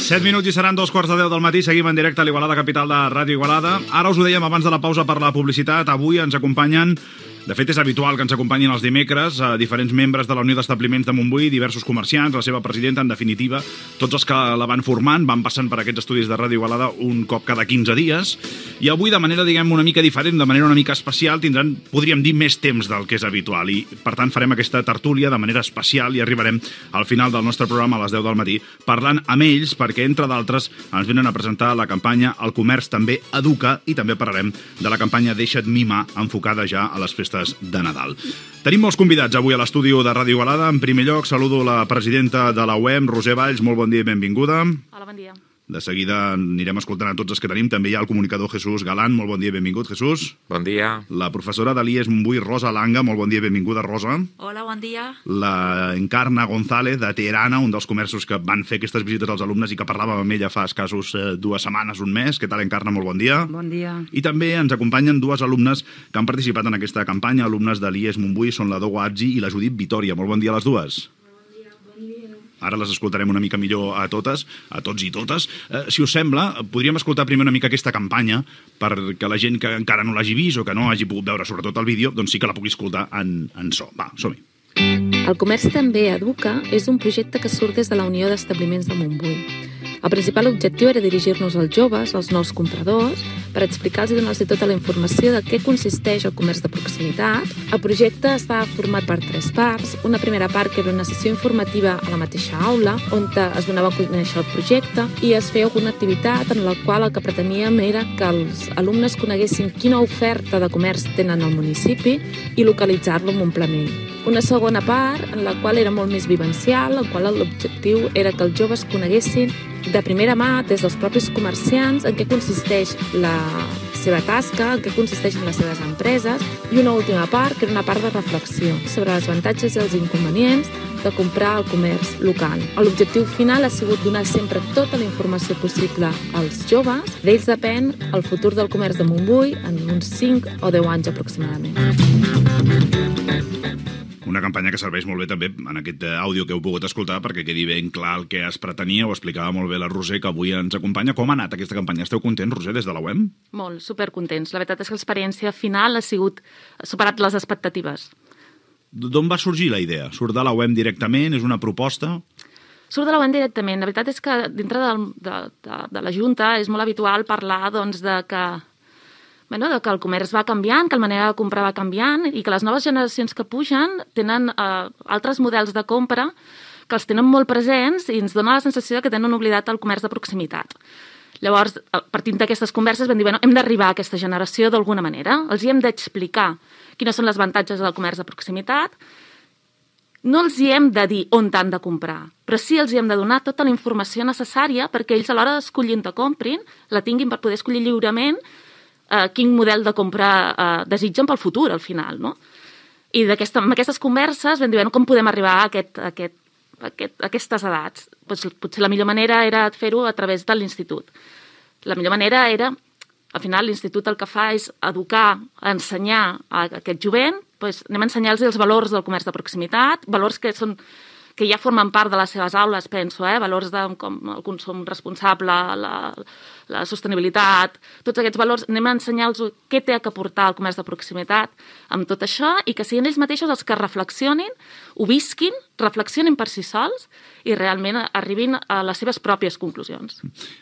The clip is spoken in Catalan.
7 minuts i seran 2:15 del matí. Seguim en directe a l'Igualada Capital de Ràdio Igualada. Ara us ho dèiem abans de la pausa per la publicitat. Avui ens acompanyen... De fet, és habitual que ens acompanyin els dimecres diferents membres de la Unió d'Establiments de Montbui, diversos comerciants, la seva presidenta, en definitiva, tots els que la van formant, van passant per aquests estudis de Ràdio Igualada un cop cada 15 dies, i avui, de manera, diguem, una mica diferent, de manera una mica especial, tindran, podríem dir, més temps del que és habitual, i, per tant, farem aquesta tertúlia de manera especial i arribarem al final del nostre programa a les 10 del matí parlant amb ells, perquè, entre d'altres, ens venen a presentar la campanya El comerç també educa, i també parlarem de la campanya Deixa't mimar, enfocada ja a les festes de Nadal. Tenim molts convidats avui a l'estudi de Ràdio Igualada. En primer lloc, saludo la presidenta de la UEM, Roser Valls. Molt bon dia i benvinguda. Hola, bon dia. De seguida anirem escoltant a tots els que tenim. També hi ha el comunicador Jesús Galán. Molt bon dia i benvingut, Jesús. Bon dia. La professora de l'IES Montbui, Rosa Langa. Molt bon dia i benvinguda, Rosa. Hola, bon dia. La Encarna González, de Teherana, un dels comerços que van fer aquestes visites als alumnes i que parlàvem amb ella fa escassos 2 setmanes, un mes. Què tal, Encarna? Molt bon dia. Bon dia. I també ens acompanyen dues alumnes que han participat en aquesta campanya, alumnes de l'IES Montbui, són la Dogo Atzi i la Judit Vitòria. Molt bon dia a les dues. Ara les escoltarem una mica millor a totes, a tots i totes. Si us sembla, podríem escoltar primer una mica aquesta campanya perquè la gent que encara no l'hagi vist o que no hagi pogut veure sobretot el vídeo, doncs sí que la pugui escoltar en so. Va, som-hi. El comerç també educa és un projecte que surt des de la Unió d'Establiments de Montbui. El principal objectiu era dirigir-nos als joves, als nous compradors, per explicar-los i donar-los tota la informació de què consisteix el comerç de proximitat. El projecte estava format per 3 parts. Una primera part que era una sessió informativa a la mateixa aula, on es donava a conèixer el projecte i es feia alguna activitat en la qual el que preteníem era que els alumnes coneguessin quina oferta de comerç tenen al municipi i localitzar-lo amb un planell. Una segona part, en la qual era molt més vivencial, en qual l'objectiu era que els joves coneguessin de primera mà, des dels propis comerciants, en què consisteix la seva tasca, en què consisteixen les seves empreses, i una última part, que era una part de reflexió sobre els avantatges i els inconvenients de comprar al comerç local. L'objectiu final ha sigut donar sempre tota la informació possible als joves. D'ells depèn el futur del comerç de Montbui en uns 5 o 10 anys aproximadament. Una campanya que serveix molt bé també en aquest àudio que heu pogut escoltar perquè quedi ben clar el que es pretenia. Ho explicava molt bé la Roser, que avui ens acompanya. Com ha anat aquesta campanya? Esteu contents, Roser, des de la UEM? Molt, supercontents. La veritat és que l'experiència final ha superat les expectatives. D'on va sorgir la idea? Surt de la UEM directament? És una proposta? Surt de la UEM directament. La veritat és que dintre de la Junta és molt habitual parlar doncs, de que el comerç va canviant, que la manera de comprar va canviant i que les noves generacions que pugen tenen altres models de compra que els tenen molt presents i ens dona la sensació que tenen oblidat el comerç de proximitat. Llavors, partint d'aquestes converses vam dir, hem d'arribar a aquesta generació d'alguna manera, els hi hem d'explicar quins són els avantatges del comerç de proximitat, no els hi hem de dir on han de comprar, però sí els hi hem de donar tota la informació necessària perquè ells a l'hora d'escollir on comprin la tinguin per poder escollir lliurement quin model de compra desitgen pel futur, al final, no? I amb aquestes converses vam dir, com podem arribar a aquestes edats? Potser la millor manera era fer-ho a través de l'institut. La millor manera era, al final, l'institut el que fa és educar, ensenyar a aquest jovent, anem a ensenyar-los els valors del comerç de proximitat, valors que ja formen part de les seves aules, penso, valors com el consum responsable, la sostenibilitat, tots aquests valors, anem a ensenyar-los què té que aportar el comerç de proximitat amb tot això i que siguin ells mateixos els que reflexionin, ho visquin, reflexionin per si sols i realment arribin a les seves pròpies conclusions.